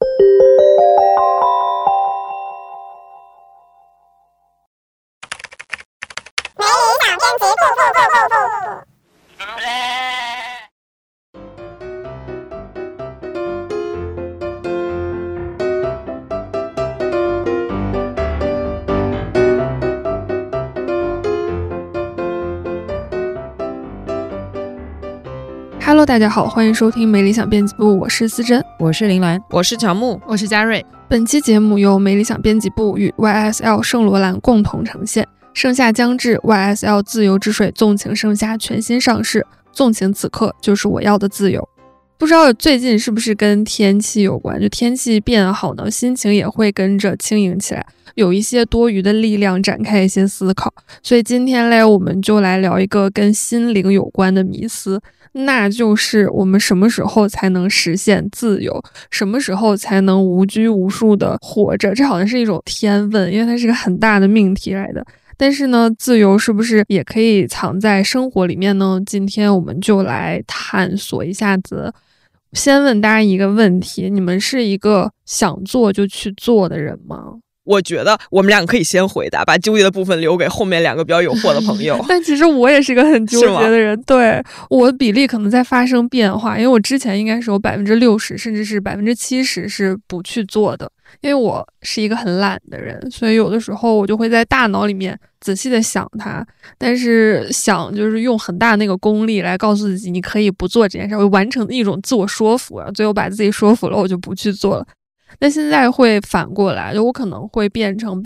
Hello， 大家好，欢迎收听没理想编辑部，我是思珍， 我是林兰， 我是乔木， 我是嘉瑞。 本期节目由没理想编辑部与 YSL 圣罗兰共同呈现。盛夏将至， YSL 自由之水纵情盛夏全新上市，纵情此刻就是我要的自由。不知道最近是不是跟天气有关，就天气变好呢，心情也会跟着轻盈起来，有一些多余的力量展开一些思考。所以今天嘞，我们就来聊一个跟心灵有关的迷思，那就是我们什么时候才能实现自由，什么时候才能无拘无束的活着。这好像是一种天问，因为它是个很大的命题来的。但是呢，自由是不是也可以藏在生活里面呢？今天我们就来探索一下子。先问大家一个问题，你们是一个想做就去做的人吗？ 我觉得我们两个可以先回答，把纠结的部分留给后面两个比较有货的朋友。 但其实我也是一个很纠结的人，对，我的比例可能在发生变化，因为我之前应该是有 60%甚至是 70% 是不去做的，因为我是一个很懒的人，所以有的时候我就会在大脑里面仔细的想它，但是想就是用很大那个功力来告诉自己你可以不做这件事，我完成一种自我说服，然后最后把自己说服了，我就不去做了。但现在会反过来，就我可能会变成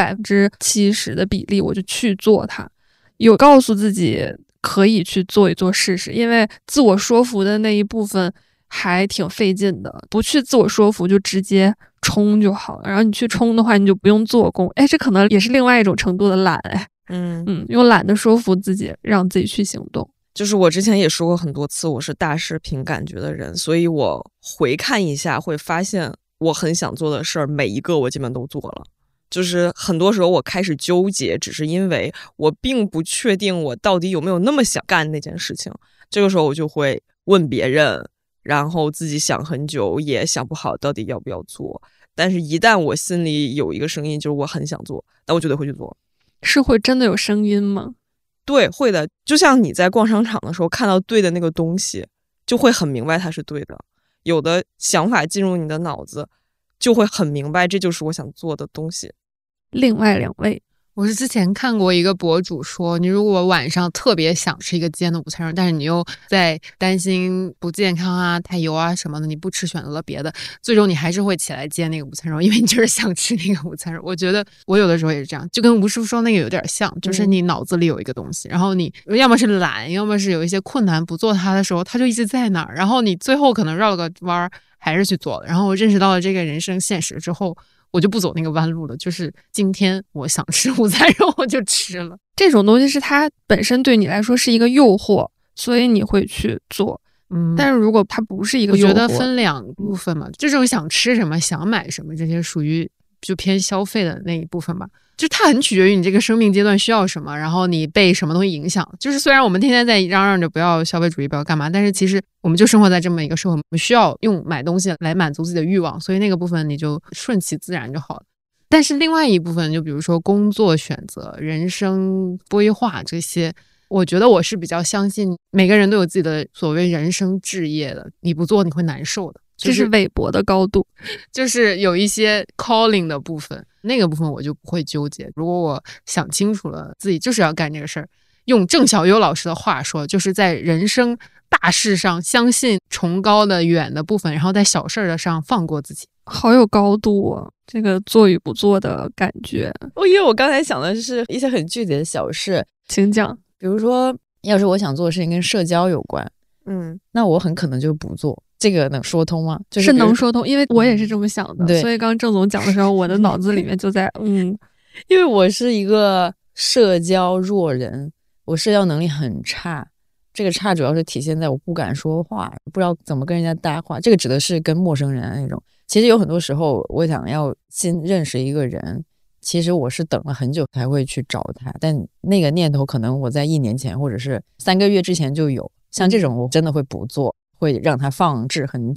70% 的比例，我就去做它，有告诉自己可以去做一做试试，因为自我说服的那一部分还挺费劲的，不去自我说服就直接冲就好了，然后你去冲的话你就不用做功，这可能也是另外一种程度的懒，用懒的说服自己，让自己去行动。 就是我之前也说过很多次，我是大事凭感觉的人，所以我回看一下会发现我很想做的事儿，每一个我基本都做了。就是很多时候我开始纠结，只是因为我并不确定我到底有没有那么想干那件事情。这个时候我就会问别人，然后自己想很久也想不好到底要不要做。但是一旦我心里有一个声音，就是我很想做，那我绝对会去做。 是会真的有声音吗？ 对，会的。就像你在逛商场的时候看到对的那个东西，就会很明白它是对的。有的想法进入你的脑子，就会很明白这就是我想做的东西。 另外两位， 我是之前看过一个博主说，你如果晚上特别想吃一个煎的午餐肉，但是你又在担心不健康啊、太油啊什么的，你不吃，选择了别的，最终你还是会起来煎那个午餐肉，因为你就是想吃那个午餐肉。我觉得我有的时候也是这样，就跟吴师傅说那个有点像，就是你脑子里有一个东西，然后你要么是懒，要么是有一些困难不做它的时候，它就一直在那儿，然后你最后可能绕了个弯还是去做了。然后我认识到了这个人生现实之后，我就不走那个弯路了，就是今天我想吃午餐肉我就吃了。 这种东西是它本身对你来说是一个诱惑，所以你会去做。但是如果它不是一个诱惑， 我觉得分两部分嘛，这种想吃什么想买什么这些属于就偏消费的那一部分吧，就它很取决于你这个生命阶段需要什么，然后你被什么东西影响。就是虽然我们天天在嚷嚷着不要消费主义不要干嘛，但是其实我们就生活在这么一个社会，我们需要用买东西来满足自己的欲望，所以那个部分你就顺其自然就好了。但是另外一部分就比如说工作选择、人生规划这些，我觉得我是比较相信每个人都有自己的所谓人生志业的，你不做你会难受的， 这是韦伯的高度， 就是有一些 calling 的部分，那个部分我就不会纠结。如果我想清楚了自己就是要干这个事儿，用郑晓优老师的话说，就是在人生大事上相信崇高的远的部分，然后在小事的上放过自己。 好有高度啊，这个做与不做的感觉。 因为我刚才想的是一些很具体的小事， 请讲。 比如说要是我想做的事情跟社交有关，那我很可能就不做。这个能说通吗？ 是能说通，因为我也是这么想的。所以刚郑总讲的时候，我的脑子里面就在因为我是一个社交弱人，我社交能力很差，这个差主要是体现在我不敢说话，不知道怎么跟人家搭话，这个指的是跟陌生人那种。其实有很多时候我想要新认识一个人，其实我是等了很久才会去找他，但那个念头可能我在1年前或者是3个月之前就有，像这种我真的会不做，会让它放置很久，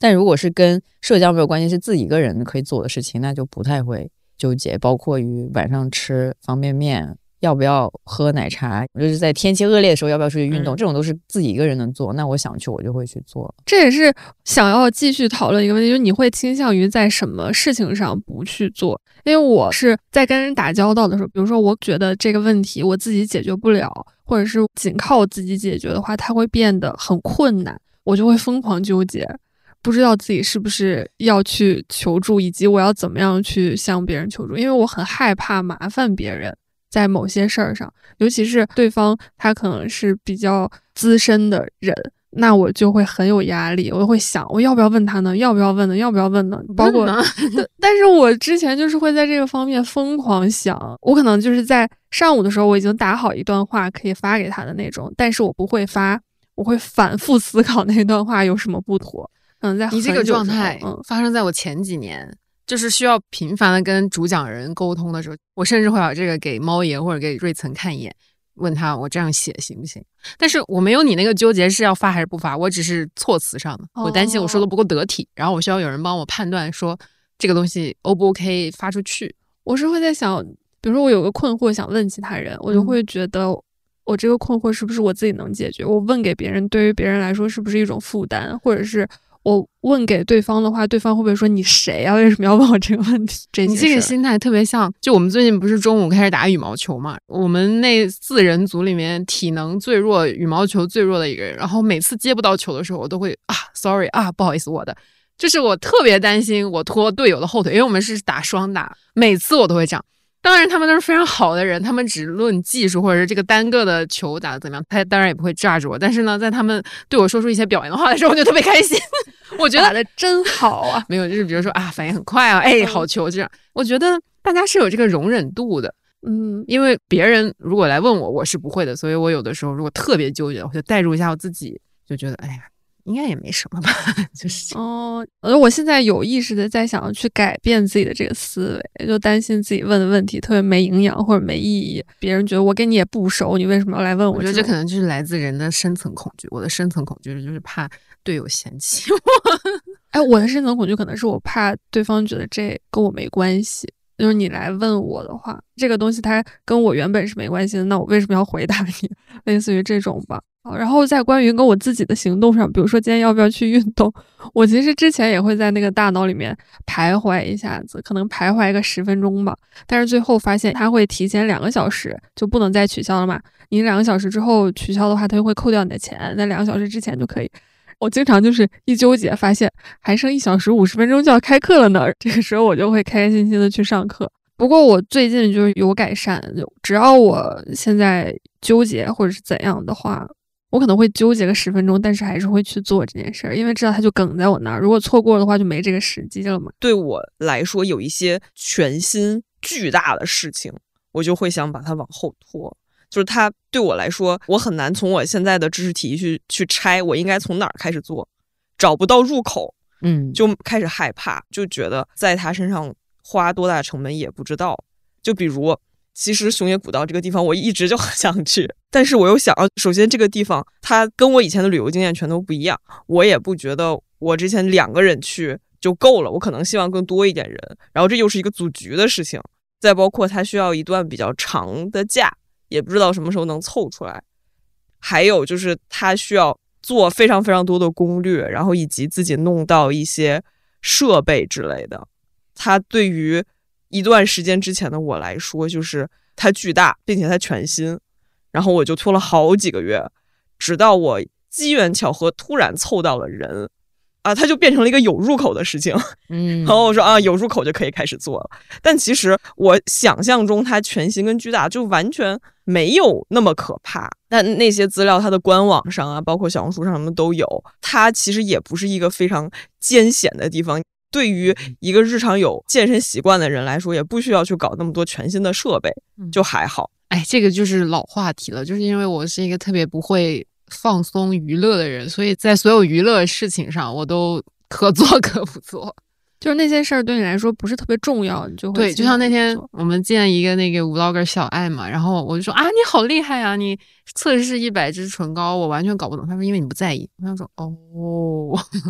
但如果是跟社交没有关系，是自己一个人可以做的事情，那就不太会纠结。包括于晚上吃方便面，要不要喝奶茶，就是在天气恶劣的时候要不要出去运动，这种都是自己一个人能做，那我想去我就会去做。 这也是想要继续讨论一个问题，就是你会倾向于在什么事情上不去做？因为我是在跟人打交道的时候，比如说我觉得这个问题我自己解决不了，或者是仅靠我自己解决的话，它会变得很困难，我就会疯狂纠结，不知道自己是不是要去求助，以及我要怎么样去向别人求助，因为我很害怕麻烦别人。在某些事儿上，尤其是对方他可能是比较资深的人，那我就会很有压力，我会想我要不要问他呢？要不要问呢？要不要问呢？包括但是我之前就是会在这个方面疯狂想，我可能就是在上午的时候我已经打好一段话可以发给他的那种，但是我不会发，我会反复思考那段话有什么不妥。在你这个状态发生在我前几年。就是需要频繁的跟主讲人沟通的时候，我甚至会把这个给猫爷或者给瑞岑看一眼，问他我这样写行不行？但是我没有你那个纠结是要发还是不发，我只是措辞上的，我担心我说的不够得体，然后我需要有人帮我判断说这个东西 O 不 OK 发出去。 我是会在想，比如说我有个困惑想问其他人，我就会觉得我这个困惑是不是我自己能解决？我问给别人，对于别人来说是不是一种负担？或者是我问给对方的话，对方会不会说你谁啊？为什么要问我这个问题？ 你这个心态特别像，就我们最近不是中午开始打羽毛球嘛？我们那4人组里面体能最弱、羽毛球最弱的一个人，然后每次接不到球的时候，我都会sorry 不好意思，我的，就是我特别担心我拖队友的后腿，因为我们是打双打，每次我都会这样。当然他们都是非常好的人，他们只论技术或者是这个单个的球打得怎么样，他当然也不会炸着我，但是呢在他们对我说出一些表扬的话的时候，我就特别开心。我觉得打得真好啊。 没有，就是比如说反应很快啊，好球这样。我觉得大家是有这个容忍度的，因为别人如果来问我，我是不会的，所以我有的时候如果特别纠结，我就代入一下我自己，就觉得应该也没什么吧，就是我现在有意识的在想要去改变自己的这个思维，就担心自己问的问题特别没营养或者没意义，别人觉得我跟你也不熟，你为什么要来问我？ 我觉得这可能就是来自人的深层恐惧。我的深层恐惧就是怕队友嫌弃我。 我的深层恐惧可能是我怕对方觉得这跟我没关系，就是你来问我的话，这个东西它跟我原本是没关系的，那我为什么要回答你？类似于这种吧。然后在关于跟我自己的行动上，比如说今天要不要去运动，我其实之前也会在那个大脑里面徘徊一下子，可能徘徊个10分钟吧，但是最后发现它会提前2个小时就不能再取消了嘛，你2个小时之后取消的话，它就会扣掉你的钱，在2个小时之前就可以。我经常就是一纠结，发现还剩1小时50分钟就要开课了呢，这个时候我就会开开心心的去上课。不过我最近就是有改善，只要我现在纠结或者是怎样的话，我可能会纠结个10分钟，但是还是会去做这件事儿，因为知道它就梗在我那儿，如果错过的话就没这个时机了嘛。 对我来说，有一些全新巨大的事情，我就会想把它往后拖。就是它对我来说，我很难从我现在的知识体系去拆，我应该从哪儿开始做，找不到入口，就开始害怕，就觉得在他身上花多大成本也不知道。就比如其实熊野古道这个地方我一直就很想去，但是我又想首先这个地方它跟我以前的旅游经验全都不一样，我也不觉得我之前2个人去就够了，我可能希望更多一点人，然后这又是一个组局的事情，再包括它需要一段比较长的假，也不知道什么时候能凑出来，还有就是它需要做非常非常多的攻略，然后以及自己弄到一些设备之类的，它对于一段时间之前的我来说，就是它巨大，并且它全新，然后我就拖了好几个月，直到我机缘巧合突然凑到了人它就变成了一个有入口的事情。然后我说有入口就可以开始做了。但其实我想象中它全新跟巨大就完全没有那么可怕。但那些资料它的官网上包括小红书上什么都有，它其实也不是一个非常艰险的地方。对于一个日常有健身习惯的人来说，也不需要去搞那么多全新的设备，就还好。 这个就是老话题了，就是因为我是一个特别不会放松娱乐的人，所以在所有娱乐事情上我都可做可不做， 就是那些事儿对你来说不是特别重要，你就会对。就像那天我们见一个那个 vlogger 小爱嘛，然后我就说你好厉害啊，你测试100支唇膏，我完全搞不懂。他说因为你不在意。我想说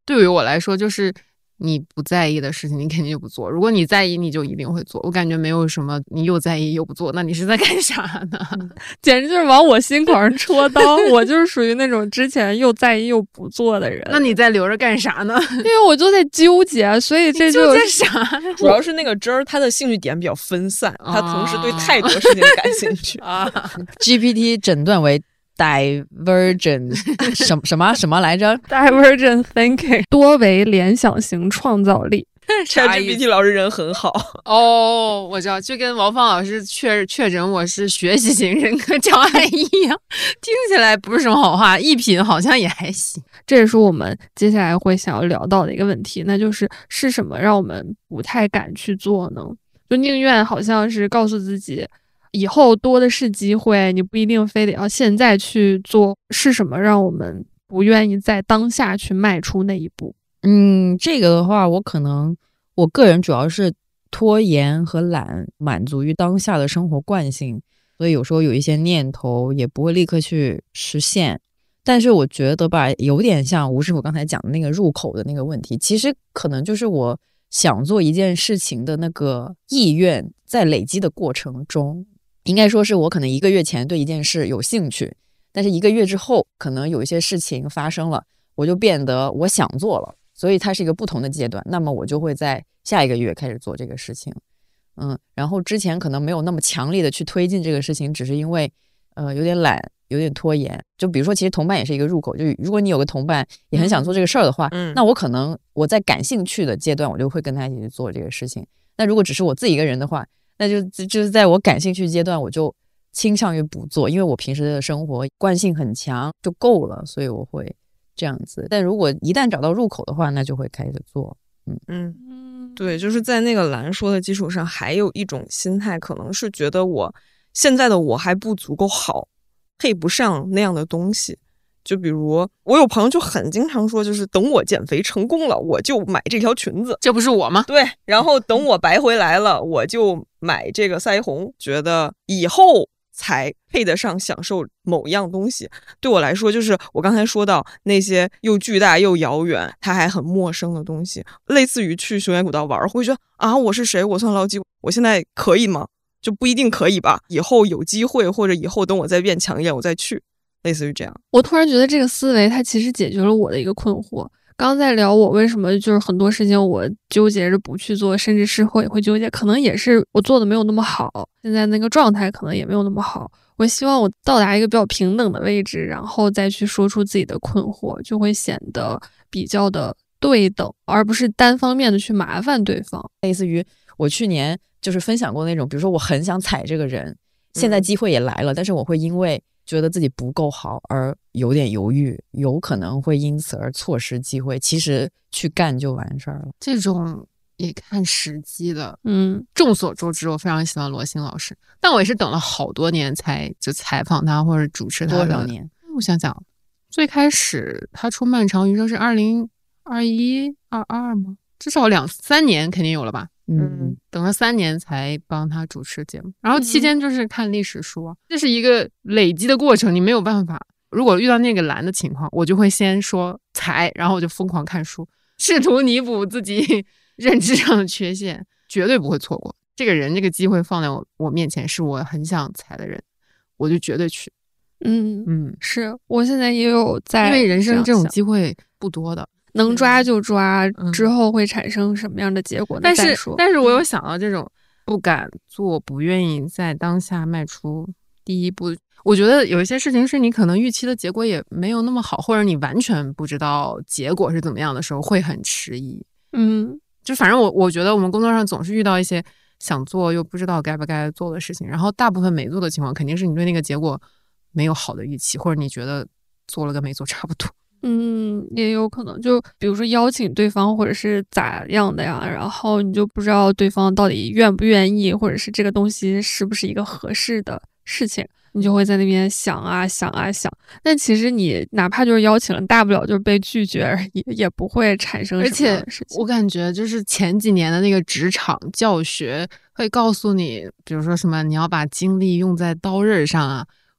对于我来说，就是你不在意的事情，你肯定就不做；如果你在意，你就一定会做。我感觉没有什么你又在意又不做，那你是在干啥呢？ 简直就是往我心口上戳刀。我就是属于那种之前又在意又不做的人。 那你在留着干啥呢？ 因为我就在纠结，所以这就纠结啥？ 主要是那个他的兴趣点比较分散，他同时对太多事情感兴趣啊。 GPT 诊断为divergent 什么来着 ？divergent thinking 多维联想型创造力。 ChatGPT 老师人很好哦，我知道，就跟王芳老师确诊我是学习型人格障碍一样，听起来不是什么好话，一品好像也还行。 这也是我们接下来会想要聊到的一个问题，那就是什么让我们不太敢去做呢？就宁愿好像是告诉自己以后多的是机会，你不一定非得要现在去做，是什么让我们不愿意在当下去迈出那一步？ 这个的话，我个人主要是拖延和懒，满足于当下的生活惯性，所以有时候有一些念头也不会立刻去实现。但是我觉得吧，有点像吴师傅刚才讲的那个入口的那个问题，其实可能就是我想做一件事情的那个意愿在累积的过程中，应该说是我可能1个月前对一件事有兴趣，但是1个月之后可能有一些事情发生了，我就变得我想做了，所以它是一个不同的阶段，那么我就会在下1个月开始做这个事情。然后之前可能没有那么强力的去推进这个事情，只是因为有点懒，有点拖延。就比如说其实同伴也是一个入口，就如果你有个同伴也很想做这个事儿的话，那我可能我在感兴趣的阶段我就会跟他一起去做这个事情。那如果只是我自己一个人的话，那就是在我感兴趣阶段我就倾向于不做，因为我平时的生活惯性很强就够了，所以我会这样子。但如果一旦找到入口的话，那就会开始做。 对，就是在那个蓝说的基础上，还有一种心态，可能是觉得我现在的我还不足够好，配不上那样的东西。就比如我有朋友就很经常说，就是等我减肥成功了，我就买这条裙子， 这不是我吗？ 对，然后等我白回来了，我就买这个腮红，觉得以后才配得上享受某样东西。对我来说，就是我刚才说到那些又巨大又遥远它还很陌生的东西，类似于去熊野古道玩，会觉得啊，我是谁，我算老几，我现在可以吗？就不一定可以吧，以后有机会，或者以后等我再变强一点我再去，类似于这样。 我突然觉得这个思维它其实解决了我的一个困惑。刚刚在聊我为什么就是很多事情我纠结着不去做，甚至事后也会纠结，可能也是我做的没有那么好，现在那个状态可能也没有那么好。我希望我到达一个比较平等的位置，然后再去说出自己的困惑，就会显得比较的对等，而不是单方面的去麻烦对方。 类似于我去年就是分享过那种，比如说我很想踩这个人，现在机会也来了，但是我会因为觉得自己不够好而有点犹豫，有可能会因此而错失机会，其实去干就完事儿了。 这种也看时机的。众所周知我非常喜欢罗欣老师，但我也是等了好多年才就采访他或者主持他的。 多少年？ 我想想，最开始他出《漫长余生》是2021、22吗？至少2-3年肯定有了吧。等了3年才帮他主持节目，然后期间就是看历史书，这是一个累积的过程，你没有办法。如果遇到那个蓝的情况，我就会先说踩，然后我就疯狂看书，试图弥补自己认知上的缺陷，绝对不会错过这个人。这个机会放在我面前，是我很想踩的人，我就绝对去。 是我现在也有在， 因为人生这种机会不多的， 能抓就抓，之后会产生什么样的结果呢？ 但是我有想到这种不敢做，不愿意在当下迈出第一步。我觉得有一些事情是你可能预期的结果也没有那么好，或者你完全不知道结果是怎么样的时候，会很迟疑。就反正我觉得我们工作上总是遇到一些想做又不知道该不该做的事情，然后大部分没做的情况，肯定是你对那个结果没有好的预期，或者你觉得做了跟没做差不多。 也有可能，就比如说邀请对方或者是咋样的呀，然后你就不知道对方到底愿不愿意，或者是这个东西是不是一个合适的事情，你就会在那边想啊想啊想。但其实你哪怕就是邀请了，大不了就是被拒绝而已，也不会产生什么样的事情。 而且我感觉就是前几年的那个职场教学会告诉你，比如说什么你要把精力用在刀刃上啊，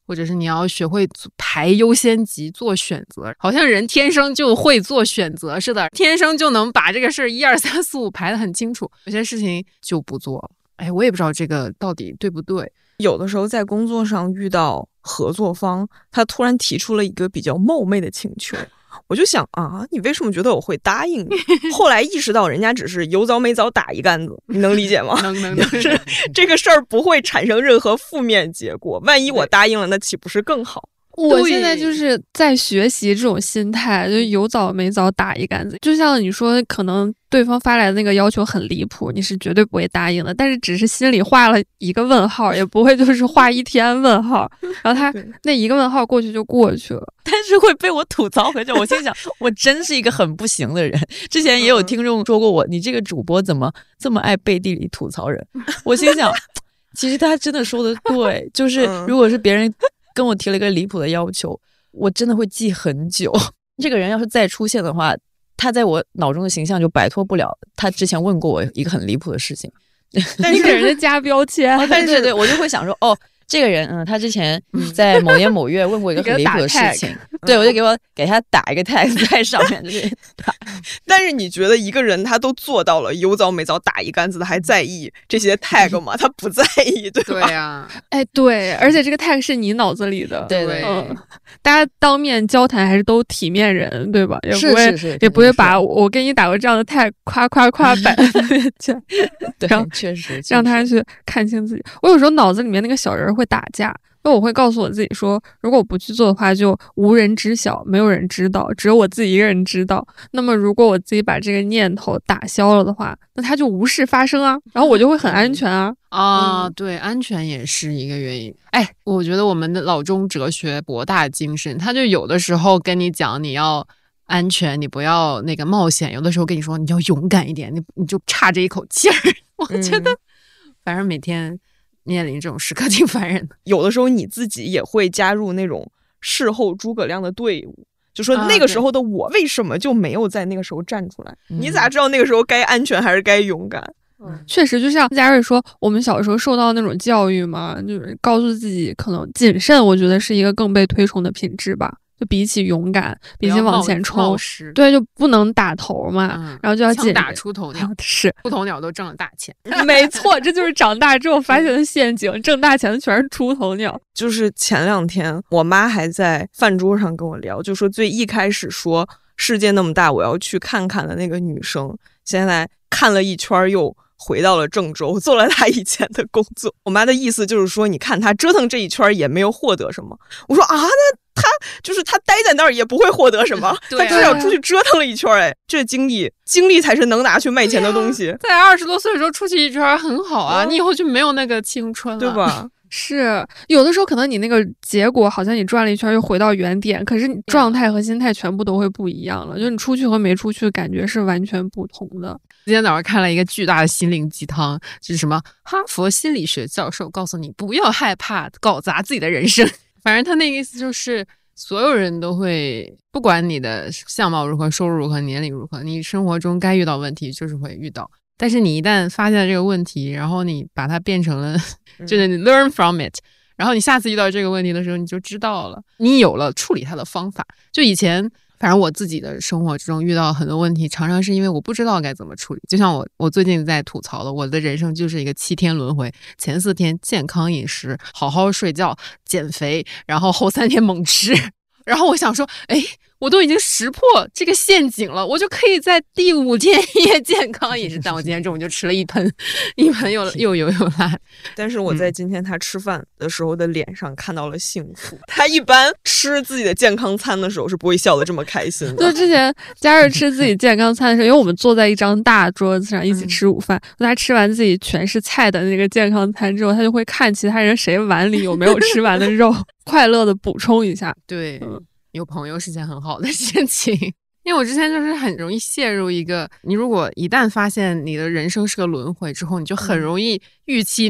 或者是你要学会排优先级做选择，好像人天生就会做选择似的，天生就能把这个事儿1、2、3、4、5排得很清楚，有些事情就不做了。哎，我也不知道这个到底对不对。 有的时候在工作上遇到合作方，他突然提出了一个比较冒昧的请求，我就想啊，你为什么觉得我会答应你？后来意识到人家只是有早没早打一竿子，你能理解吗？ 能是这个事儿不会产生任何负面结果，万一我答应了，那岂不是更好？ 我现在就是在学习这种心态，就有早没早打一竿子。就像你说，可能对方发来的那个要求很离谱，你是绝对不会答应的，但是只是心里画了一个问号，也不会就是画一天问号，然后他那一个问号过去就过去了。 但是会被我吐槽很久。我心想，我真是一个很不行的人。之前也有听众说过我，你这个主播怎么这么爱背地里吐槽人？我心想，其实他真的说的对，就是如果是别人跟我提了一个离谱的要求，我真的会记很久。这个人要是再出现的话，他在我脑中的形象就摆脱不了他之前问过我一个很离谱的事情。 但是给人家加标签， 但是对我就会想说，哦，这个人，他之前在某年某月问过一个很离谱的事情，对，我就给他打一个 tag 在上面，就是打。 但是你觉得一个人他都做到了有早没早打一竿子的，还在意这些 tag 吗？他不在意，对吧？ 对呀， 哎，对，而且这个 tag 是你脑子里的， 对对， 大家当面交谈还是都体面人，对吧？也不会把我给你打过这样的 tag 夸摆在面前， 对，确实让他去看清自己。我有时候脑子里面那个小人会打架。因为我会告诉我自己说，如果我不去做的话，就无人知晓，没有人知道，只有我自己一个人知道。那么如果我自己把这个念头打消了的话，那它就无事发生啊，然后我就会很安全啊。 对，安全也是一个原因。哎，我觉得我们的老中哲学博大精深，他就有的时候跟你讲你要安全，你不要那个冒险；有的时候跟你说你要勇敢一点，你就差这一口气儿。我觉得，反正每天面临这种时刻挺烦人的。 有的时候你自己也会加入那种事后诸葛亮的队伍，就说那个时候的我为什么就没有在那个时候站出来？你咋知道那个时候该安全还是该勇敢？ 确实，就像嘉瑞说，我们小时候受到那种教育嘛，就是告诉自己可能谨慎，我觉得是一个更被推崇的品质吧。就比起勇敢，比起往前冲，对，就不能打头嘛，然后就要枪打出头鸟， 是出头鸟都挣了大钱， 没错，这就是长大之后发现的陷阱，挣大钱的全是出头鸟。 就是前2天，我妈还在饭桌上跟我聊，就说最一开始说世界那么大，我要去看看的那个女生，现在看了一圈又回到了郑州，做了他以前的工作。我妈的意思就是说，你看他折腾这一圈也没有获得什么。我说啊，那他待在那儿也不会获得什么，他至少出去折腾了一圈，哎，这经历才是能拿去卖钱的东西。 在20多岁的时候出去一圈很好啊，你以后就没有那个青春了， 对吧？ 是有的时候可能你那个结果好像你转了一圈又回到原点，可是你状态和心态全部都会不一样了，就你出去和没出去感觉是完全不同的。 今天早上看了一个巨大的心灵鸡汤，就是什么哈佛心理学教授告诉你不要害怕搞砸自己的人生。反正他那个意思就是所有人都会，不管你的相貌如何，收入如何，年龄如何，你生活中该遇到问题就是会遇到，但是你一旦发现了这个问题，然后你把它变成了就是你 learn from it， 然后你下次遇到这个问题的时候你就知道了，你有了处理它的方法。就以前反正我自己的生活之中遇到很多问题，常常是因为我不知道该怎么处理。就像我最近在吐槽了，我的人生就是一个7天轮回，前4天健康饮食，好好睡觉，减肥，然后后3天猛吃。然后我想说，哎，我都已经识破这个陷阱了，我就可以在第5天也健康饮食。但我今天中午就吃了一盆又油又辣。 但是我在今天他吃饭的时候的脸上看到了幸福。他一般吃自己的健康餐的时候是不会笑得这么开心的。 就之前嘉瑞吃自己健康餐的时候，因为我们坐在一张大桌子上一起吃午饭，他吃完自己全是菜的那个健康餐之后，他就会看其他人谁碗里有没有吃完的肉，快乐的补充一下。 对，有朋友是件很好的事情。因为我之前就是很容易陷入一个，你如果一旦发现你的人生是个轮回之后，你就很容易预期你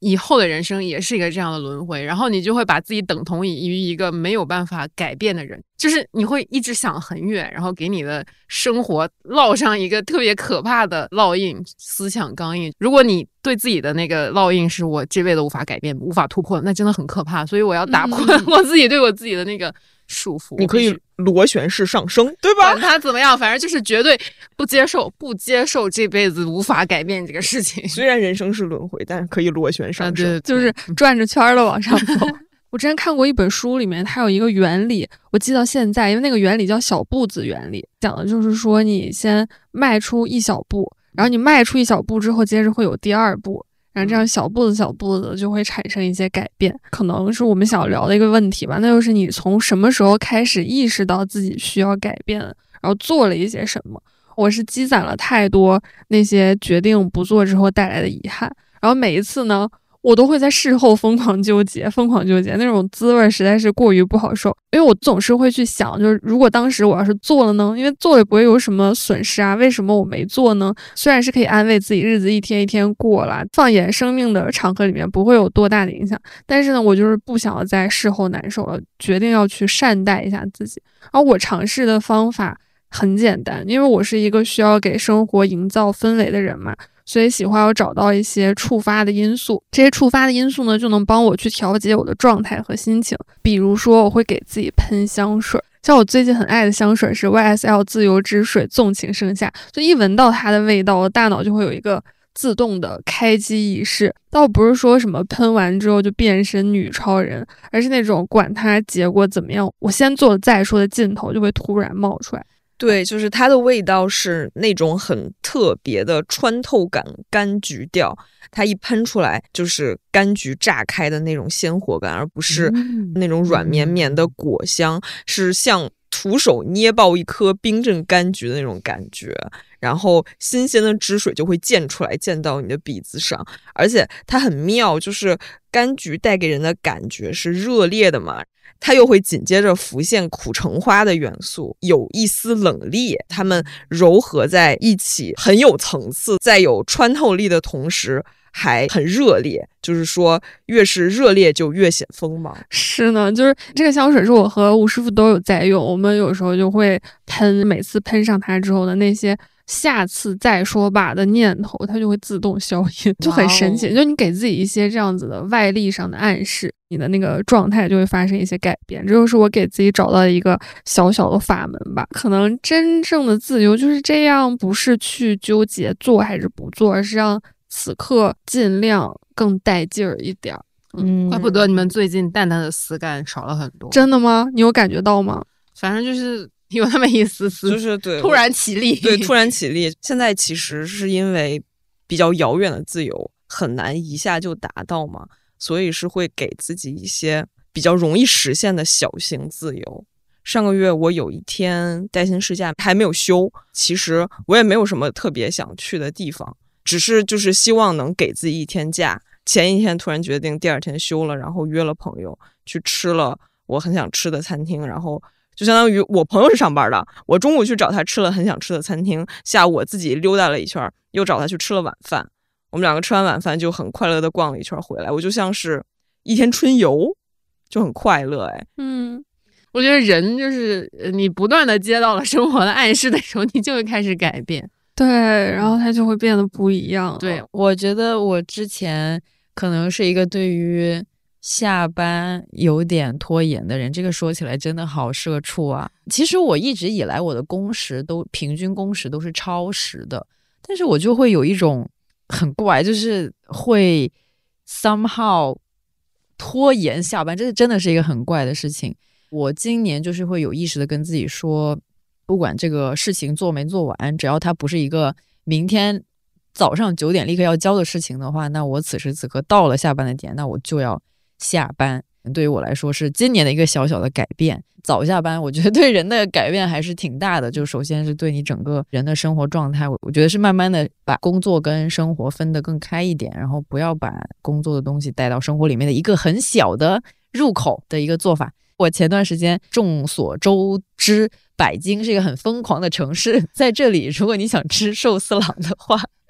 以后的人生也是一个这样的轮回，然后你就会把自己等同于一个没有办法改变的人，就是你会一直想很远，然后给你的生活烙上一个特别可怕的烙印，思想钢印。如果你对自己的那个烙印是我这辈子无法改变无法突破，那真的很可怕，所以我要打破我自己对我自己的那个束缚。 你可以螺旋式上升，对吧？ 管他怎么样，反正就是绝对不接受这辈子无法改变这个事情。 虽然人生是轮回，但是可以螺旋上升， 就是转着圈的往上走。我之前看过一本书，里面它有一个原理，我记到现在，因为那个原理叫小步子原理，讲的就是说你先迈出一小步，然后你迈出一小步之后，接着会有第二步，然后这样小步子就会产生一些改变，可能是我们想聊的一个问题吧。那就是你从什么时候开始意识到自己需要改变，然后做了一些什么。我是积攒了太多那些决定不做之后带来的遗憾，然后每一次呢，我都会在事后疯狂纠结，那种滋味实在是过于不好受。因为我总是会去想，就是如果当时我要是做了呢，因为做了不会有什么损失啊，为什么我没做呢？虽然是可以安慰自己日子一天一天过了，放眼生命的长河里面不会有多大的影响，但是呢，我就是不想要在事后难受了，决定要去善待一下自己。而我尝试的方法很简单，因为我是一个需要给生活营造氛围的人嘛，所以喜欢要找到一些触发的因素，这些触发的因素呢，就能帮我去调节我的状态和心情。比如说我会给自己喷香水，像我最近很爱的香水是 YSL 自由之水纵情盛夏，就一闻到它的味道，我大脑就会有一个自动的开机仪式。倒不是说什么喷完之后就变身女超人，而是那种管它结果怎么样，我先做了再说的劲头就会突然冒出来。 对，就是它的味道是那种很特别的穿透感柑橘调，它一喷出来就是柑橘炸开的那种鲜活感，而不是那种软绵绵的果香，是像徒手捏爆一颗冰镇柑橘的那种感觉，然后新鲜的汁水就会溅出来，溅到你的鼻子上。而且它很妙，就是柑橘带给人的感觉是热烈的嘛，它又会紧接着浮现苦橙花的元素，有一丝冷冽，它们柔合在一起，很有层次，在有穿透力的同时还很热烈，就是说越是热烈就越显锋芒。 是呢，就是这个香水是我和吴师傅都有在用，我们有时候就会喷，每次喷上它之后的那些下次再说吧的念头，它就会自动消音，就很神奇。就你给自己一些这样子的外力上的暗示，你的那个状态就会发生一些改变。这就是我给自己找到的一个小小的法门吧。可能真正的自由就是这样，不是去纠结做还是不做，而是让此刻尽量更带劲儿一点。 怪不得你们最近淡淡的死感少了很多。 真的吗？你有感觉到吗？ 反正就是有那么一丝丝， 就是对， 突然起立， 对，突然起立。现在其实是因为比较遥远的自由很难一下就达到嘛，所以是会给自己一些比较容易实现的小型自由。上个月我有一天带薪事假还没有休，其实我也没有什么特别想去的地方，只是就是希望能给自己一天假。前一天突然决定第二天休了，然后约了朋友去吃了我很想吃的餐厅，然后就相当于我朋友是上班的，我中午去找他吃了很想吃的餐厅，下午我自己溜达了一圈，又找他去吃了晚饭。我们两个吃完晚饭就很快乐的逛了一圈回来，我就像是一天春游，就很快乐。 我觉得人就是你不断的接到了生活的暗示的时候，你就会开始改变。 对，然后它就会变得不一样。 对，我觉得我之前可能是一个对于下班有点拖延的人，这个说起来真的好社畜啊。其实我一直以来我的工时都平均工时都是超时的，但是我就会有一种很怪，就是会 somehow 拖延下班，这真的是一个很怪的事情。我今年就是会有意识的跟自己说，不管这个事情做没做完，只要它不是一个明天早上9点立刻要交的事情的话，那我此时此刻到了下班的点，那我就要下班。对于我来说是今年的一个小小的改变。早下班我觉得对人的改变还是挺大的，就首先是对你整个人的生活状态，我觉得是慢慢的把工作跟生活分得更开一点，然后不要把工作的东西带到生活里面的一个很小的入口的一个做法。我前段时间众所周知，北京是一个很疯狂的城市，在这里如果你想吃寿司郎的话，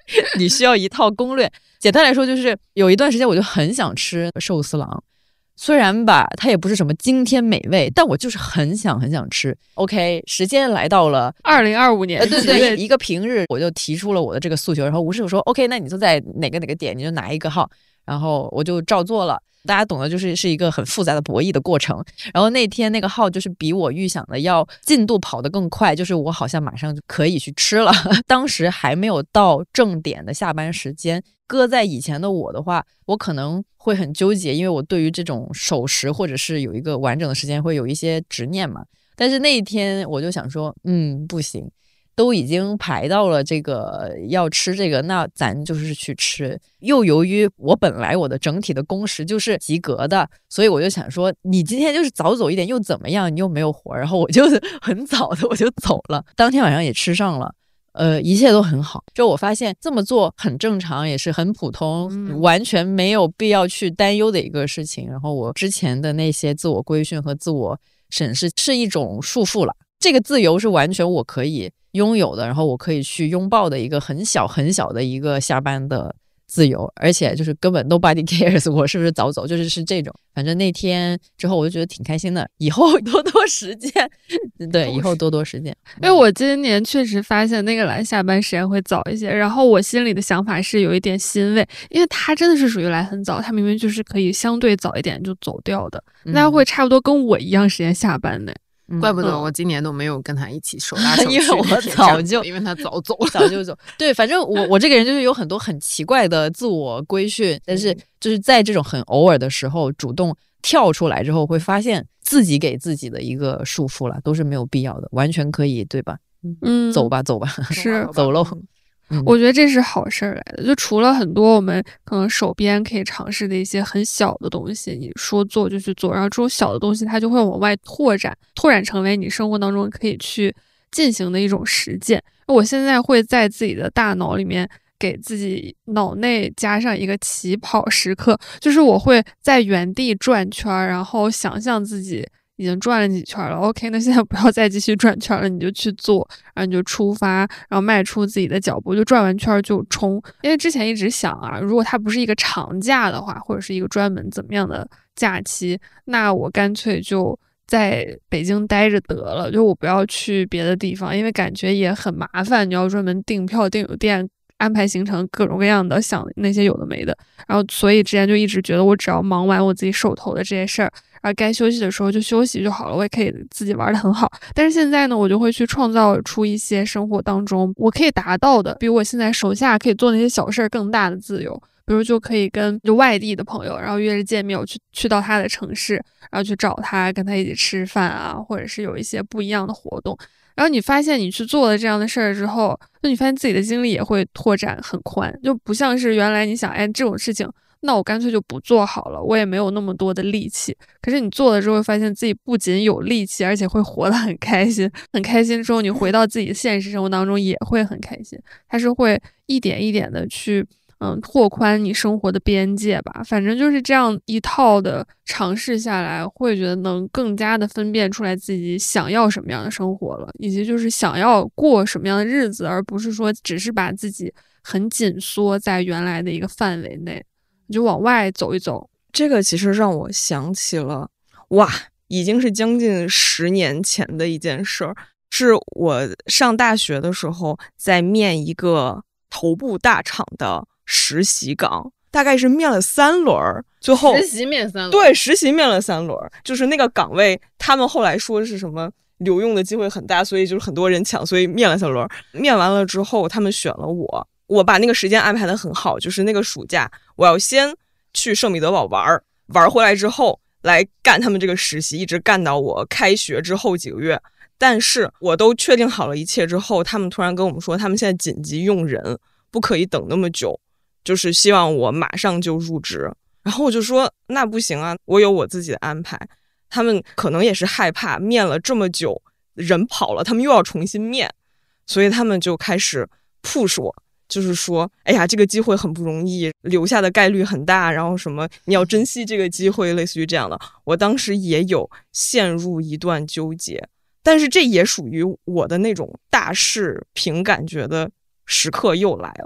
你需要一套攻略。简单来说，就是有一段时间我就很想吃寿司郎，虽然吧它也不是什么惊天美味，但我就是很想吃。 OK， 时间来到了 2025年对，一个平日我就提出了我的这个诉求，然后吴师傅说 OK， 那你就在哪个点你就拿一个号，然后我就照做了。大家懂的，是一个很复杂的博弈的过程。然后那天那个号就是比我预想的要进度跑得更快，就是我好像马上就可以去吃了。当时还没有到正点的下班时间，搁在以前的我的话，我可能会很纠结，因为我对于这种守时或者是有一个完整的时间会有一些执念嘛。但是那一天我就想说，不行，都已经排到了这个要吃这个，那咱就是去吃。又由于我本来我的整体的工时就是及格的，所以我就想说，你今天就是早走一点又怎么样？你又没有活。然后我就很早的我就走了，当天晚上也吃上了。一切都很好，就我发现这么做很正常，也是很普通，完全没有必要去担忧的一个事情。然后我之前的那些自我规训和自我审视是一种束缚了，这个自由是完全我可以拥有的，然后我可以去拥抱的一个很小很小的一个下班的自由，而且就是根本 nobody cares 我是不是早走，就是这种。反正那天之后我就觉得挺开心的，以后多实践。对，以后多实践。 因为我今年确实发现那个来下班时间会早一些，然后我心里的想法是有一点欣慰，因为他真的是属于来很早，他明明就是可以相对早一点就走掉的，那他会差不多跟我一样时间下班的。 怪不得我今年都没有跟他一起手拉手因为我早就因为他早走了， 早就走。对，反正我这个人就是有很多很奇怪的自我规训，但是就是在这种很偶尔的时候主动跳出来之后，会发现自己给自己的一个束缚了，都是没有必要的，完全可以，对吧？走吧， 是走喽。 我觉得这是好事儿来的，就除了很多我们可能手边可以尝试的一些很小的东西，你说做就去做，然后这种小的东西它就会往外拓展成为你生活当中可以去进行的一种实践。我现在会在自己的大脑里面给自己脑内加上一个起跑时刻，就是我会在原地转圈，然后想象自己已经转了几圈了 OK， 那现在不要再继续转圈了，你就去做，然后你就出发，然后迈出自己的脚步，就转完圈就冲。因为之前一直想啊，如果它不是一个长假的话，或者是一个专门怎么样的假期，那我干脆就在北京待着得了，就我不要去别的地方，因为感觉也很麻烦，你要专门订票订酒店安排行程，各种各样的，想那些有的没的。然后所以之前就一直觉得我只要忙完我自己手头的这些事儿，然后该休息的时候就休息就好了，我也可以自己玩得很好。但是现在呢，我就会去创造出一些生活当中我可以达到的，比我现在手下可以做那些小事儿更大的自由。比如就可以跟外地的朋友，然后约着见面，我去到他的城市，然后去找他，跟他一起吃饭啊，或者是有一些不一样的活动。然后你发现你去做了这样的事儿之后，就你发现自己的精力也会拓展很宽，就不像是原来你想，这种事情那我干脆就不做好了，我也没有那么多的力气。可是你做了之后，发现自己不仅有力气，而且会活得很开心。很开心之后，你回到自己的现实生活当中也会很开心。它是会一点一点的去拓宽你生活的边界吧。反正就是这样一套的尝试下来，会觉得能更加的分辨出来自己想要什么样的生活了，以及就是想要过什么样的日子，而不是说只是把自己很紧缩在原来的一个范围内，你就往外走一走。 这个其实让我想起了，哇，已经是将近10年前的一件事儿，是我上大学的时候在面一个头部大厂的实习岗，大概是面了3轮，最后实习面3轮， 对，实习面了3轮，就是那个岗位他们后来说是什么留用的机会很大，所以就是很多人抢，所以面了3轮。面完了之后他们选了我把那个时间安排得很好，就是那个暑假我要先去圣彼得堡玩回来之后来干他们这个实习，一直干到我开学之后几个月。但是我都确定好了一切之后，他们突然跟我们说他们现在紧急用人，不可以等那么久，就是希望我马上就入职。然后我就说那不行啊，我有我自己的安排。他们可能也是害怕面了这么久人跑了，他们又要重新面，所以他们就开始 push 我，就是说哎呀这个机会很不容易，留下的概率很大，然后什么你要珍惜这个机会，类似于这样的。我当时也有陷入一段纠结，但是这也属于我的那种大事凭感觉的时刻又来了。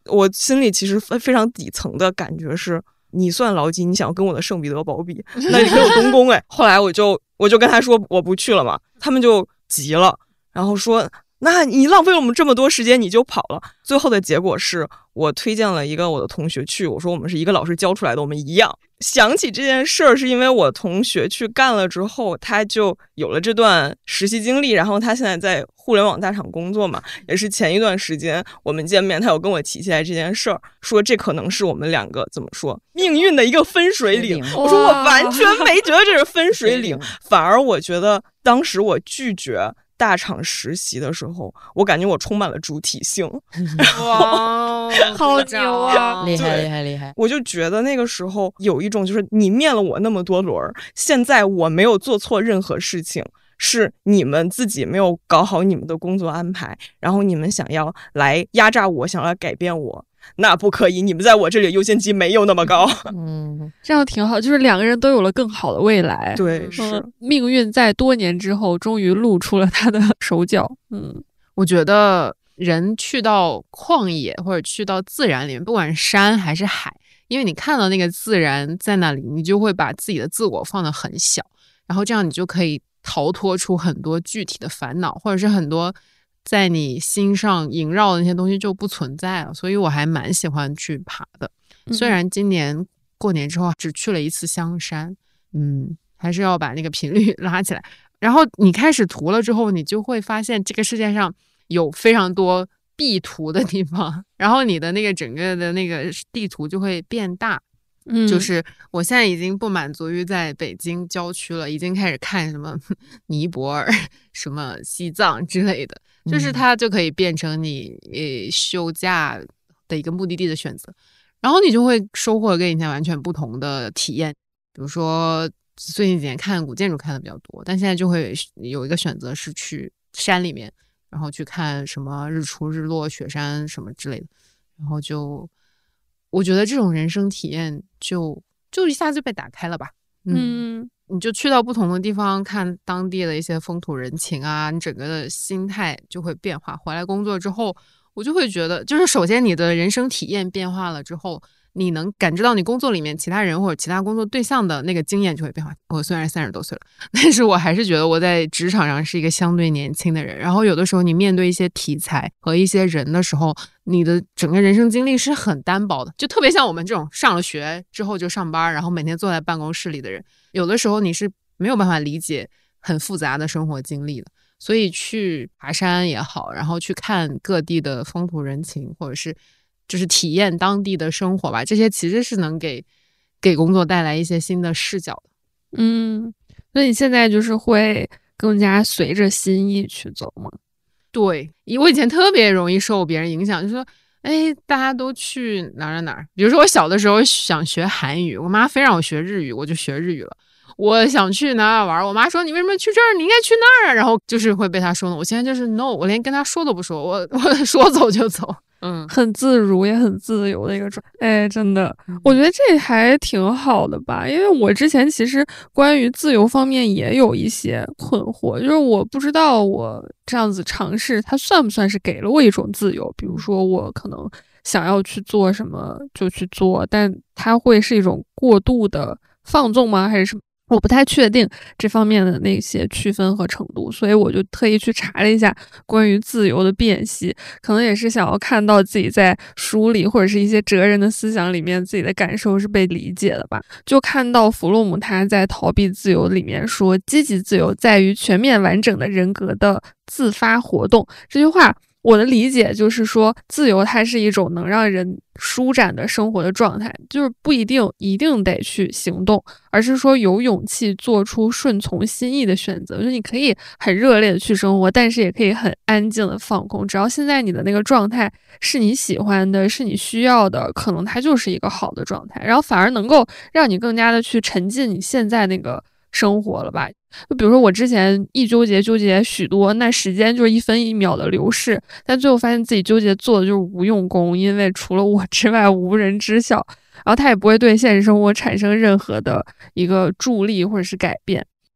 我心里其实非常底层的感觉是，你算劳基，你想跟我的圣彼得堡比，那你没有东宫哎。后来我就跟他说我不去了嘛，他们就急了，然后说那你浪费了我们这么多时间你就跑了。最后的结果是我推荐了一个我的同学去，我说我们是一个老师教出来的，我们一样。想起这件事儿是因为我同学去干了之后，他就有了这段实习经历，然后他现在在互联网大厂工作嘛，也是前一段时间我们见面，他有跟我提起来这件事儿，说这可能是我们两个怎么说命运的一个分水岭。我说我完全没觉得这是分水岭，反而我觉得当时我拒绝大厂实习的时候，我感觉我充满了主体性。 哇， 好牛啊！ 厉害厉害厉害！ 我就觉得那个时候有一种就是你面了我那么多轮，现在我没有做错任何事情，是你们自己没有搞好你们的工作安排，然后你们想要来压榨我，想要改变我，那不可以，你们在我这里优先级没有那么高。 这样挺好，就是两个人都有了更好的未来。 对，是命运在多年之后终于露出了他的手脚。 我觉得人去到旷野或者去到自然里面，不管是山还是海，因为你看到那个自然在那里，你就会把自己的自我放得很小，然后这样你就可以逃脱出很多具体的烦恼，或者是很多在你心上萦绕的那些东西就不存在了。所以我还蛮喜欢去爬的，虽然今年过年之后只去了一次香山，还是要把那个频率拉起来。然后你开始涂了之后，你就会发现这个世界上有非常多必涂的地方，然后你的那个整个的那个地图就会变大。就是我现在已经不满足于在北京郊区了，已经开始看什么尼泊尔、什么西藏之类的，就是它就可以变成你休假的一个目的地的选择，然后你就会收获跟以前完全不同的体验。比如说最近几年看古建筑看的比较多，但现在就会有一个选择是去山里面，然后去看什么日出日落、雪山什么之类的，然后我觉得这种人生体验就一下子就被打开了吧。你就去到不同的地方，看当地的一些风土人情啊，你整个的心态就会变化。回来工作之后，我就会觉得，就是首先你的人生体验变化了之后，你能感知到你工作里面其他人或者其他工作对象的那个经验就会变化。我虽然30多岁了，但是我还是觉得我在职场上是一个相对年轻的人。然后有的时候你面对一些题材和一些人的时候，你的整个人生经历是很单薄的，就特别像我们这种上了学之后就上班，然后每天坐在办公室里的人，有的时候你是没有办法理解很复杂的生活经历的。所以去爬山也好，然后去看各地的风土人情，或者是就是体验当地的生活吧，这些其实是能给工作带来一些新的视角的。 那你现在就是会更加随着心意去走吗？ 对，我以前特别容易受别人影响，就说大家都去哪儿，比如说我小的时候想学韩语，我妈非让我学日语，我就学日语了。我想去哪玩，我妈说你为什么去这儿，你应该去那儿啊，然后就是会被她说呢。我现在就是 no， 我连跟她说都不说，我说走就走。 很自如也很自由的一个状态。真的，我觉得这还挺好的吧，因为我之前其实关于自由方面也有一些困惑，就是我不知道我这样子尝试它算不算是给了我一种自由，比如说我可能想要去做什么就去做，但它会是一种过度的放纵吗？还是什么？我不太确定这方面的那些区分和程度，所以我就特意去查了一下关于自由的辨析，可能也是想要看到自己在书里或者是一些哲人的思想里面自己的感受是被理解的吧。就看到弗洛姆他在逃避自由里面说，积极自由在于全面完整的人格的自发活动。这句话我的理解就是说，自由它是一种能让人舒展的生活的状态，就是不一定得去行动，而是说有勇气做出顺从心意的选择。就是你可以很热烈的去生活，但是也可以很安静的放空，只要现在你的那个状态是你喜欢的，是你需要的，可能它就是一个好的状态，然后反而能够让你更加的去沉浸你现在那个生活了吧。就比如说我之前一纠结许多，那时间就是1分1秒的流逝，但最后发现自己纠结做的就是无用功，因为除了我之外无人知晓，然后它也不会对现实生活产生任何的一个助力或者是改变。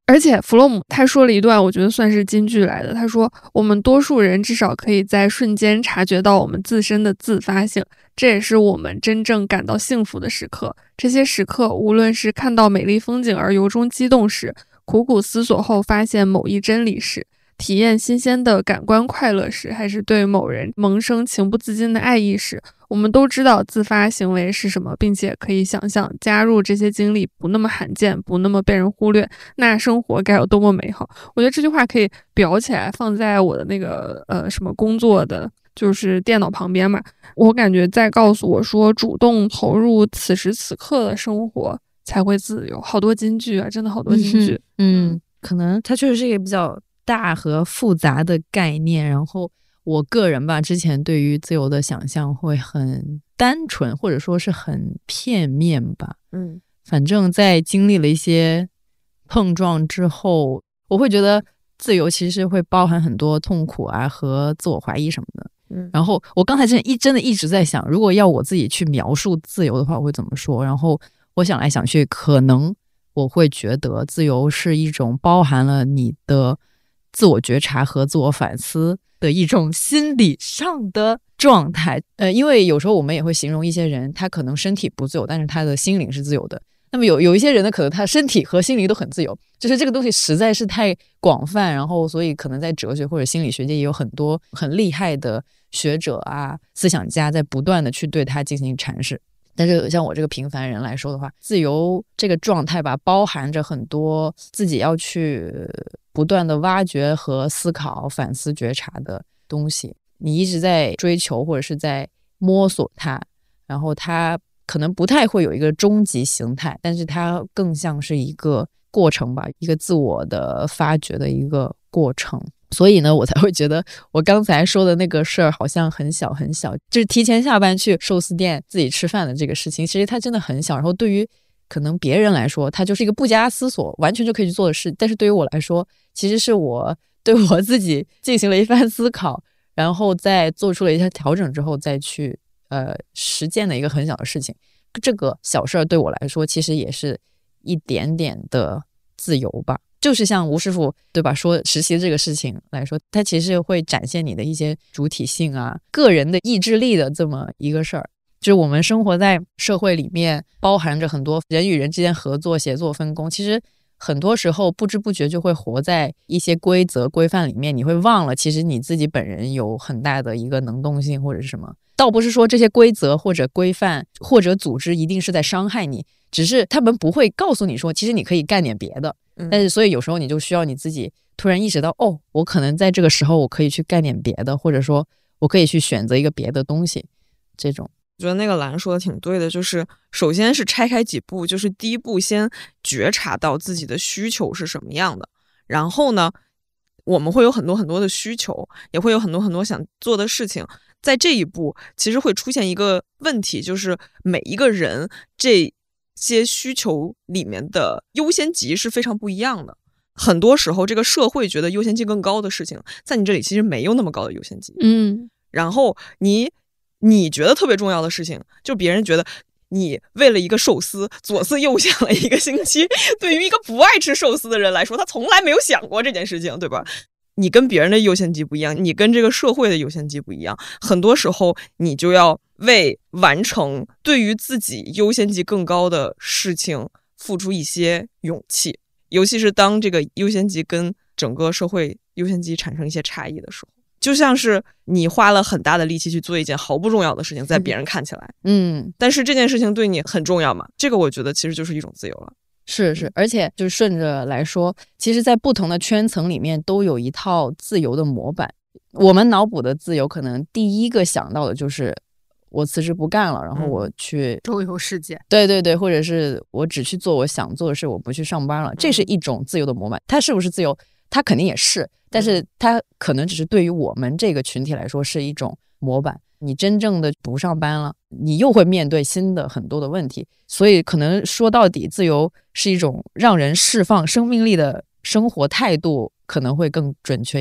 而且弗洛姆他说了一段我觉得算是金句来的，他说我们多数人至少可以在瞬间察觉到我们自身的自发性，这也是我们真正感到幸福的时刻。这些时刻无论是看到美丽风景而由衷激动时，苦苦思索后发现某一真理时，体验新鲜的感官快乐时，还是对某人萌生情不自禁的爱意时，我们都知道自发行为是什么，并且可以想象加入这些经历不那么罕见，不那么被人忽略，那生活该有多么美好。我觉得这句话可以裱起来放在我的那个什么工作的就是电脑旁边嘛，我感觉在告诉我说主动投入此时此刻的生活才会自由。好多金句啊，真的好多金句。 可能它确实是一个比较大和复杂的概念，然后我个人吧，之前对于自由的想象会很单纯，或者说是很片面吧。反正在经历了一些碰撞之后，我会觉得自由其实会包含很多痛苦啊和自我怀疑什么的。然后我刚才真的一直在想，如果要我自己去描述自由的话，我会怎么说？然后我想来想去，可能我会觉得自由是一种包含了你的自我觉察和自我反思的一种心理上的状态。因为有时候我们也会形容一些人，他可能身体不自由，但是他的心灵是自由的。那么有一些人呢，可能他身体和心灵都很自由，就是这个东西实在是太广泛，然后所以可能在哲学或者心理学界也有很多很厉害的学者啊、思想家在不断的去对它进行阐释。但是像我这个平凡人来说的话，自由这个状态吧，包含着很多自己要去不断的挖掘和思考、反思、觉察的东西。你一直在追求或者是在摸索它，然后它可能不太会有一个终极形态，但是它更像是一个过程吧，一个自我的发掘的一个过程。所以呢，我才会觉得我刚才说的那个事儿好像很小很小，就是提前下班去寿司店自己吃饭的这个事情，其实它真的很小。然后对于可能别人来说，它就是一个不加思索完全就可以去做的事，但是对于我来说，其实是我对我自己进行了一番思考，然后再做出了一些调整之后再去实践的一个很小的事情。这个小事儿对我来说其实也是一点点的自由吧。就是像吴师傅对吧说实习这个事情来说，它其实会展现你的一些主体性啊、个人的意志力的这么一个事儿。就是我们生活在社会里面，包含着很多人与人之间合作、协作、分工，其实很多时候不知不觉就会活在一些规则规范里面，你会忘了其实你自己本人有很大的一个能动性或者是什么。倒不是说这些规则或者规范或者组织一定是在伤害你，只是他们不会告诉你说其实你可以干点别的。但是所以有时候你就需要你自己突然意识到，哦，我可能在这个时候我可以去干点别的，或者说我可以去选择一个别的东西。这种我觉得那个蓝说的挺对的，就是首先是拆开几步，就是第一步先觉察到自己的需求是什么样的，然后呢我们会有很多很多的需求，也会有很多很多想做的事情。在这一步其实会出现一个问题，就是每一个人这些需求里面的优先级是非常不一样的。很多时候这个社会觉得优先级更高的事情，在你这里其实没有那么高的优先级。然后你觉得特别重要的事情，就别人觉得你为了一个寿司左思右想了一个星期，对于一个不爱吃寿司的人来说，他从来没有想过这件事情，对吧？你跟别人的优先级不一样，你跟这个社会的优先级不一样，很多时候你就要为完成对于自己优先级更高的事情付出一些勇气，尤其是当这个优先级跟整个社会优先级产生一些差异的时候。就像是你花了很大的力气去做一件毫不重要的事情，在别人看起来但是这件事情对你很重要嘛，这个我觉得其实就是一种自由了。 是，而且就顺着来说，其实在不同的圈层里面都有一套自由的模板。我们脑补的自由可能第一个想到的就是我辞职不干了，然后我去周游世界， 对，或者是我只去做我想做的事，我不去上班了，这是一种自由的模板。它是不是自由？它肯定也是，但是它可能只是对于我们这个群体来说是一种模板。你真正的不上班了，你又会面对新的很多的问题，所以可能说到底，自由是一种让人释放生命力的生活态度，可能会更准确一点。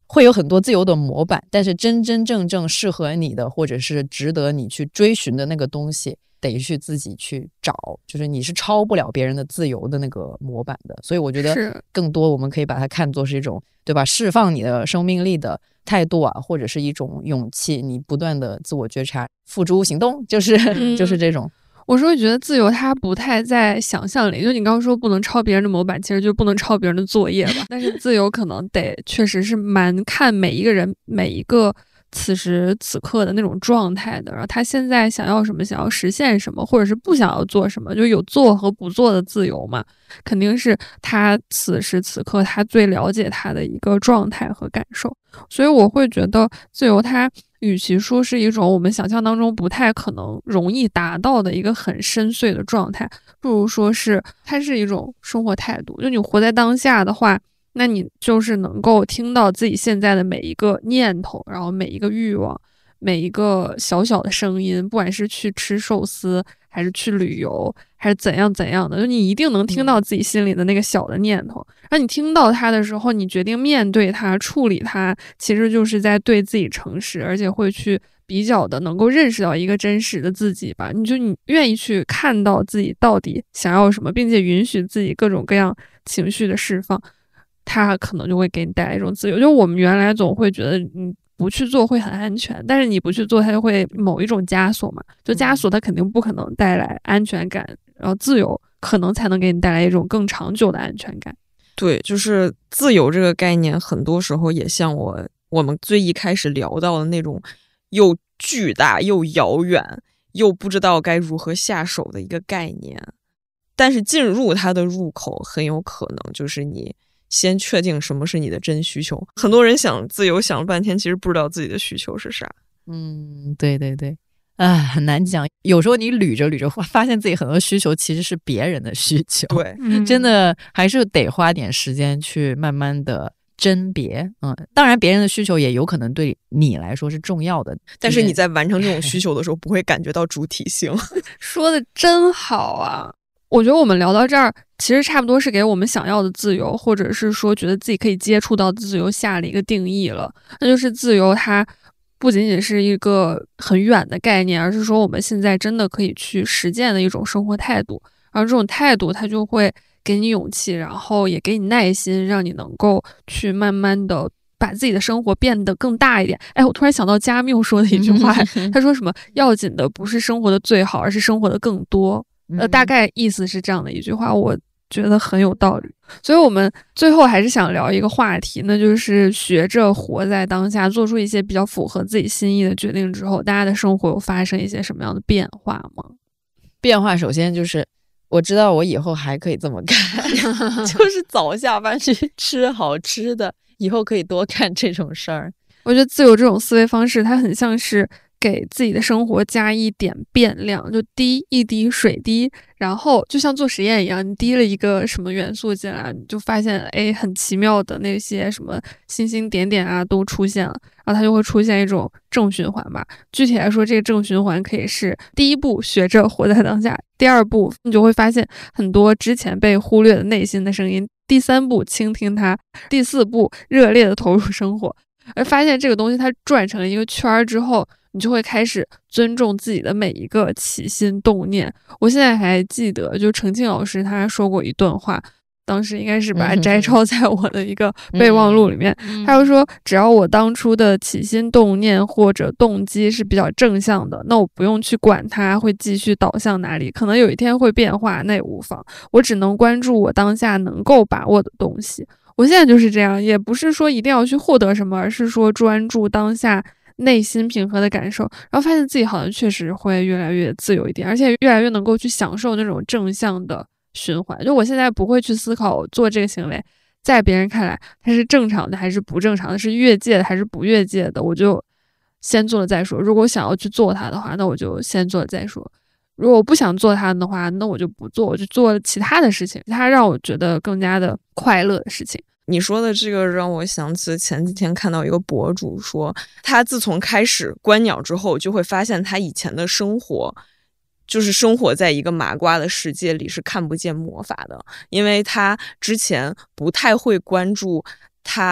会有很多自由的模板，但是真真正正适合你的，或者是值得你去追寻的那个东西，得去自己去找，就是你是超不了别人的自由的那个模板的。所以我觉得更多我们可以把它看作是一种，对吧，释放你的生命力的态度啊，或者是一种勇气，你不断的自我觉察，付诸行动，就是这种。 我是会觉得自由它不太在想象里，就你刚刚说不能抄别人的模板，其实就不能抄别人的作业吧。但是自由可能得确实是蛮看每一个人每一个此时此刻的那种状态的，然后他现在想要什么，想要实现什么，或者是不想要做什么，就有做和不做的自由嘛，肯定是他此时此刻他最了解他的一个状态和感受。所以我会觉得自由它与其说是一种我们想象当中不太可能容易达到的一个很深邃的状态，不如说是它是一种生活态度。就你活在当下的话，那你就是能够听到自己现在的每一个念头，然后每一个欲望，每一个小小的声音，不管是去吃寿司还是去旅游还是怎样怎样的，就你一定能听到自己心里的那个小的念头。然后你听到它的时候，你决定面对它处理它，其实就是在对自己诚实，而且会去比较的能够认识到一个真实的自己吧。你愿意去看到自己到底想要什么，并且允许自己各种各样情绪的释放，它可能就会给你带来一种自由。就我们原来总会觉得不去做会很安全，但是你不去做它就会某一种枷锁嘛，就枷锁它肯定不可能带来安全感，然后自由可能才能给你带来一种更长久的安全感。 对，就是自由这个概念很多时候也像我们最一开始聊到的那种又巨大又遥远又不知道该如何下手的一个概念，但是进入它的入口很有可能就是你先确定什么是你的真需求。很多人想自由想了半天，其实不知道自己的需求是啥。 对对对，很难讲。有时候你捋着捋着，发现自己很多需求其实是别人的需求。 对， 真的还是得花点时间去慢慢的甄别。当然别人的需求也有可能对你来说是重要的， 但是你在完成这种需求的时候不会感觉到主体性。 说的真好啊！我觉得我们聊到这儿，其实差不多是给我们想要的自由，或者是说觉得自己可以接触到自由下了一个定义了。那就是自由它不仅仅是一个很远的概念，而是说我们现在真的可以去实践的一种生活态度。然后这种态度它就会给你勇气，然后也给你耐心，让你能够去慢慢的把自己的生活变得更大一点。我突然想到加缪说的一句话，他说什么要紧的不是生活的最好，而是生活的更多。大概意思是这样的一句话，我觉得很有道理。所以我们最后还是想聊一个话题，那就是学着活在当下，做出一些比较符合自己心意的决定之后，大家的生活有发生一些什么样的变化吗？ 变化首先就是我知道我以后还可以这么干就是早下班去吃好吃的，以后可以多干这种事儿。 我觉得自由这种思维方式，它很像是给自己的生活加一点变量，就滴一滴水滴，然后就像做实验一样，你滴了一个什么元素进来，你就发现很奇妙的那些什么星星点点啊都出现了，然后它就会出现一种正循环吧。具体来说，这个正循环可以是第一步学着活在当下，第二步你就会发现很多之前被忽略的内心的声音，第三步倾听它，第四步热烈的投入生活。而发现这个东西它转成一个圈之后，你就会开始尊重自己的每一个起心动念。我现在还记得，就程庆老师他说过一段话，当时应该是把它摘抄在我的一个备忘录里面。他就说，只要我当初的起心动念或者动机是比较正向的，那我不用去管它会继续导向哪里，可能有一天会变化，那也无妨。我只能关注我当下能够把握的东西。我现在就是这样，也不是说一定要去获得什么，而是说专注当下内心平和的感受，然后发现自己好像确实会越来越自由一点，而且越来越能够去享受那种正向的循环。就我现在不会去思考做这个行为在别人看来它是正常的还是不正常的，是越界的还是不越界的，我就先做了再说。如果我想要去做它的话，那我就先做了再说。如果我不想做它的话，那我就不做，我就做其他的事情，它让我觉得更加的快乐的事情。 你说的这个让我想起前几天看到一个博主说，他自从开始观鸟之后，就会发现他以前的生活就是生活在一个麻瓜的世界里，是看不见魔法的。因为他之前不太会关注他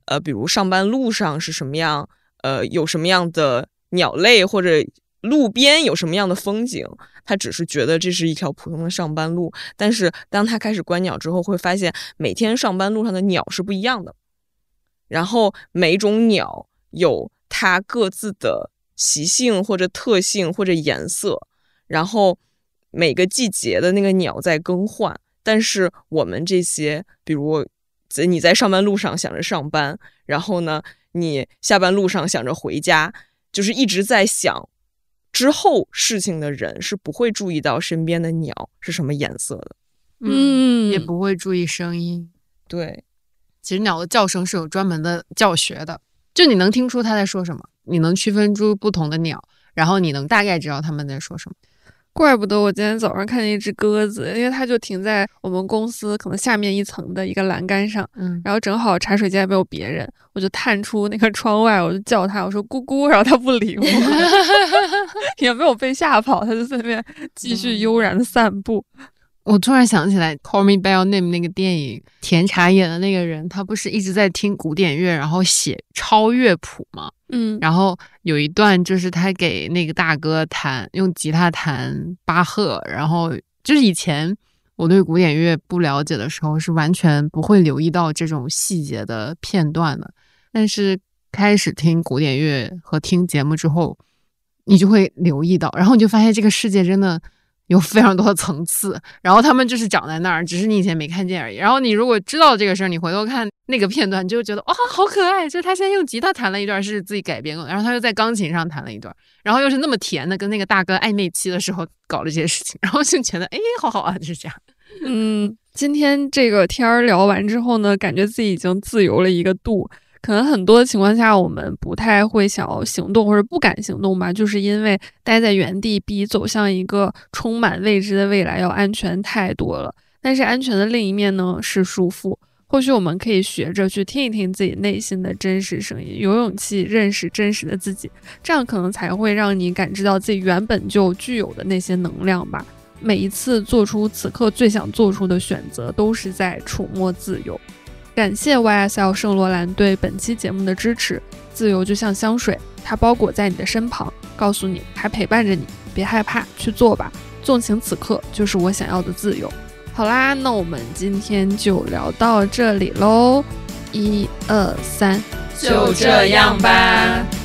比如上班路上是什么样，有什么样的鸟类，或者路边有什么样的风景，他只是觉得这是一条普通的上班路。但是当他开始观鸟之后，会发现每天上班路上的鸟是不一样的，然后每种鸟有它各自的习性或者特性或者颜色，然后每个季节的那个鸟在更换。但是我们这些，比如你在上班路上想着上班，然后呢你下班路上想着回家，就是一直在想之后事情的人是不会注意到身边的鸟是什么颜色的， 也不会注意声音。 对， 其实鸟的叫声是有专门的教学的，就你能听出它在说什么，你能区分出不同的鸟，然后你能大概知道它们在说什么。 怪不得我今天早上看见一只鸽子，因为它就停在我们公司可能下面一层的一个栏杆上，然后正好茶水间也没有别人，我就探出那个窗外，我就叫它，我说咕咕，然后它不理我，也没有被吓跑，它就在那边继续悠然的散步。 我突然想起来 Call Me By Your Name 那个电影，甜茶演的那个人，他不是一直在听古典乐，然后写超乐谱吗？然后有一段就是他给那个大哥用吉他弹巴赫，然后就是以前我对古典乐不了解的时候是完全不会留意到这种细节的片段的，但是开始听古典乐和听节目之后，你就会留意到，然后你就发现这个世界真的有非常多的层次，然后他们就是长在那儿，只是你以前没看见而已。然后你如果知道这个事儿，你回头看那个片段，你就觉得哇，好可爱！就是他先用吉他弹了一段是自己改编的，然后他又在钢琴上弹了一段，然后又是那么甜的，跟那个大哥暧昧期的时候搞了这些事情，然后就觉得哎，好好啊，就是这样。 今天这个天儿聊完之后呢，感觉自己已经自由了一个度。可能很多情况下我们不太会想要行动或者不敢行动吧，就是因为待在原地比走向一个充满未知的未来要安全太多了。但是安全的另一面呢是束缚，或许我们可以学着去听一听自己内心的真实声音，有勇气认识真实的自己，这样可能才会让你感知到自己原本就具有的那些能量吧。每一次做出此刻最想做出的选择，都是在触摸自由。感谢 YSL 圣罗兰对本期节目的支持。自由就像香水，它包裹在你的身旁，告诉你还陪伴着你，别害怕，去做吧，纵情此刻就是我想要的自由。好啦，那我们今天就聊到这里咯，1、2、3， 就这样吧。